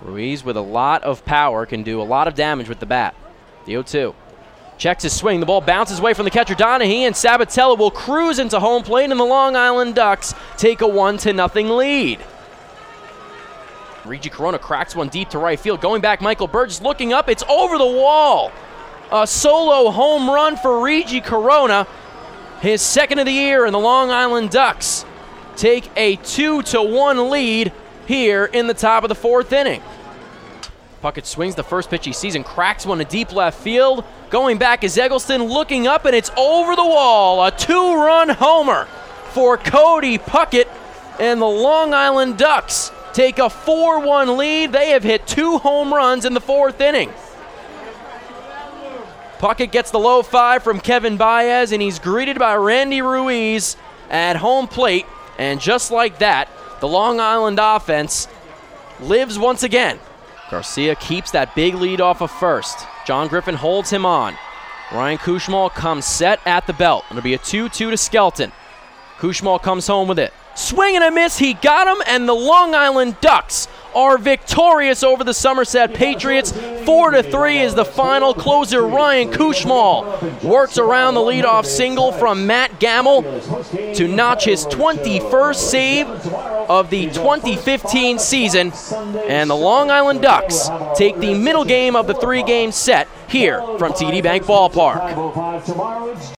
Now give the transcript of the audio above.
Ruiz with a lot of power can do a lot of damage with the bat. The 0-2. Checks his swing. The ball bounces away from the catcher, Donahue, and Sabatella will cruise into home plate, and the Long Island Ducks take a 1-0 lead. Reggie Corona cracks one deep to right field. Going back, Michael Burgess looking up. It's over the wall. A solo home run for Reggie Corona. His second of the year, and the Long Island Ducks take a 2-1 lead here in the top of the fourth inning. Puckett swings the first pitch he sees and cracks one to deep left field. Going back is Eggleston looking up, and it's over the wall. A 2-run homer for Cody Puckett, and the Long Island Ducks take a 4-1 lead. They have hit 2 home runs in the fourth inning. Puckett gets the low 5 from Kevin Baez, and he's greeted by Randy Ruiz at home plate. And just like that, the Long Island offense lives once again. Garcia keeps that big lead off of first. John Griffin holds him on. Ryan Kushmal comes set at the belt. It'll be a 2-2 to Skelton. Kushmal comes home with it. Swing and a miss, he got him, and the Long Island Ducks are victorious over the Somerset Patriots. 4-3 is the final. Closer Ryan Kushmal works around the leadoff single from Matt Gamble to notch his 21st save of the 2015 season. And the Long Island Ducks take the middle game of the 3-game set here from TD Bank Ballpark.